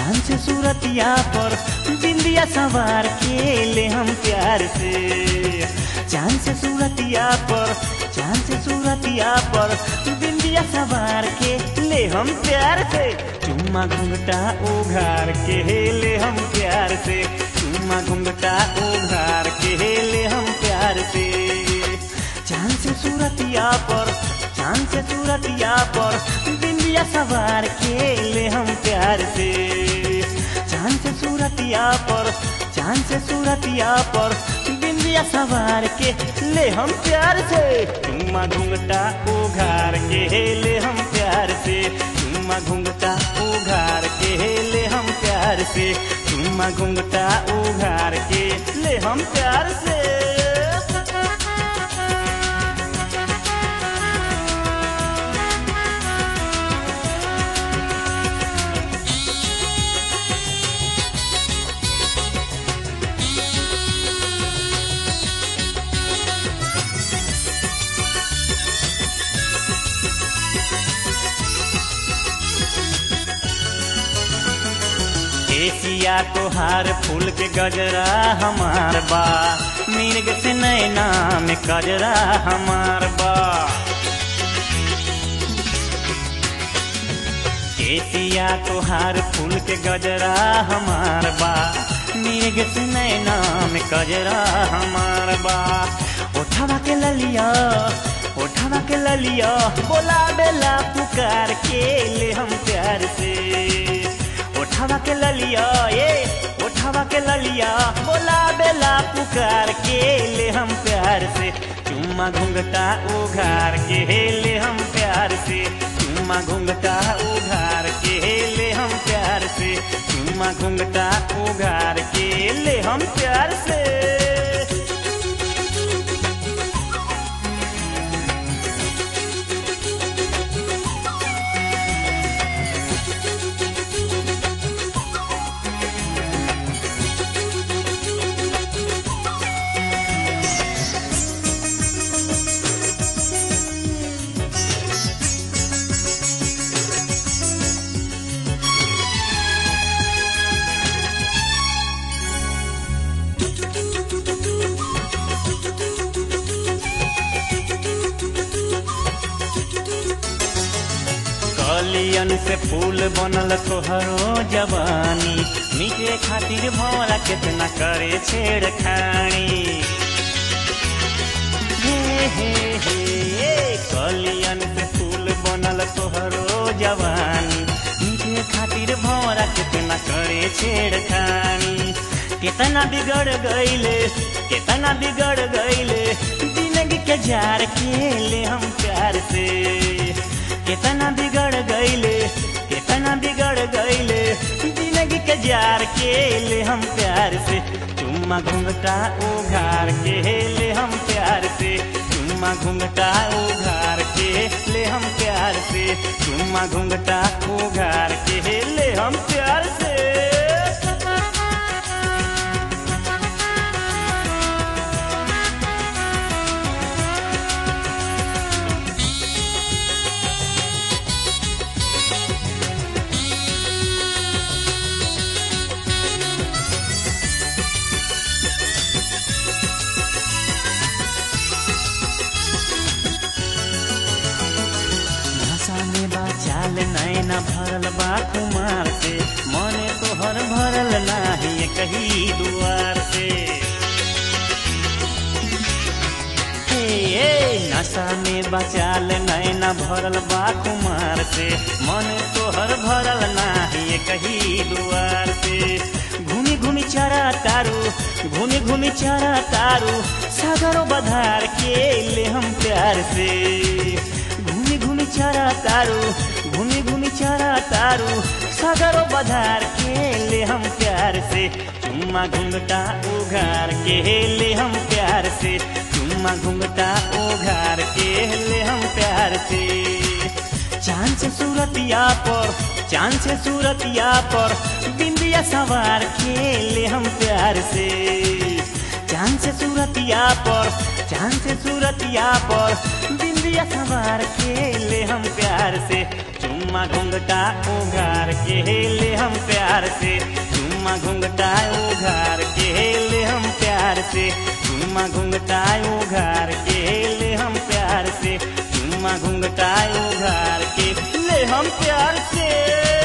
चांद से सूरतिया पर बिंदिया सवार के ले हम प्यार से। चांद से सूरतिया पर, चांद से सूरतिया पर बिंदिया सवार के ले हम प्यार से। चुम्मा घुंघटा उघार के ले हम प्यार से। चुम्मा घुंघटा उघार के ले हम प्यार से। चांद से सूरतिया पर, चांद से सूरतिया पर बिंदिया सवार के ले हम प्यार से। चांद से सूरतिया पर, चांद से सूरतिया पर बिंदिया सवार के ले हम प्यार से। चुम्मा घुंघटा उघार के ले हम प्यार से। चुम्मा घुंघटा उघार के ले हम प्यार से। चुम्मा घुंघटा उघार के ले हम प्यार से। एशिया तोहार फूल के गजरा हमार बा। मिर्ग से नैना में कजरा हमार बा। एशिया तोहार फूल के गजरा हमार बा। मिर्ग से नैना में कजरा हमार बा। ओठवा के ललिया, ओठवा के ललिया बोला बेला पुकार के ले हम प्यार से। ओठवा के ललिया, ये ओठवा के ललिया बोला बेला पुकार के ले हम प्यार से। चुम्मा घुंघटा उघार के ले हम प्यार से। चुम्मा घुंघटा उघार के ले हम प्यार से। चुम्मा घुंघटा उघार के ले हम प्यार से। कलियन से फूल बनल तोहरो जवानी। मीटे खातिर भौरा कितना करे छेड़खानी। हे हे हे कलियन से फूल बनल तोहरो जवानी। मीटे खातिर भौरा कितना करे छेड़खानी। कितना बिगड़ गईले, कितना बिगड़ गईले जिंदगी के जार के ले हम प्यार से। कितना बिगड़ गईले, कितना बिगड़ गईले जिंदगी के जार के ले हम प्यार से। चुम्मा घुंघटा उघार के ले हम प्यार से। चुम्मा घुंघटा उघार के ले हम प्यार से। चुम्मा घुंघटा उघार के ले हम प्यार से। चाल नैना भरल बा कुमार से। मने तोहर भरल नाही कहीं दुआर से। नशा में बचाल नैना भरल बा कुमार से। मने तोहर भरल नाही कहीं दुआर से। घूमी घूमी चरा तारू, घूमी घूमी चरा तारू सागरों बधार के ले हम प्यार से। घूमी घूमी चरा तारू, घूमी घूमी चरा तारू सागरों बधार के ले हम प्यार से। चुम्मा घुंघटा उघार के ले हम प्यार से। चुम्मा घुंघटा उघार के ले हम प्यार से। चांद से सूरतिया पर, चांद से सूरतिया पर बिंदिया सवार के ले हम प्यार से। चांद से सूरतिया पर, चांद से सूरतिया पर बिंदिया सवार के ले हम प्यार से। चुम्मा घुंघटा उघार के ले हम प्यार से, चुम्मा घुंघटा उघार के ले हम प्यार से, चुम्मा घुंघटा उघार के ले हम प्यार से, चुम्मा घुंघटा उघार के ले हम प्यार से।